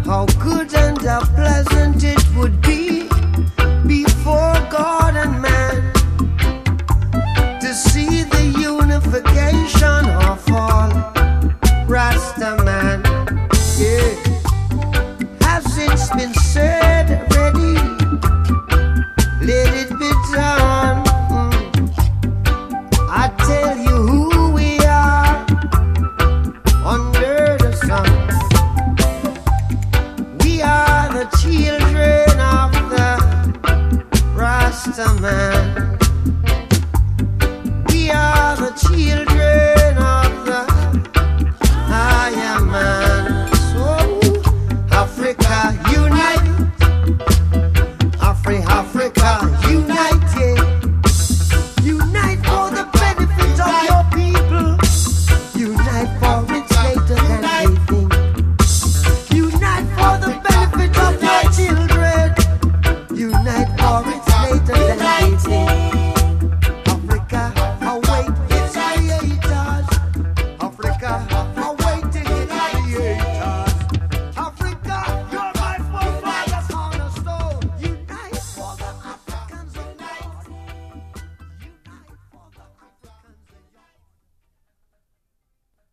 how good and how pleasant it would be before God and man to see the unification of all Rasta man. Yeah, has it's been said already, let it be done. I tell you who we are under the sun. We are the children of the Rasta man.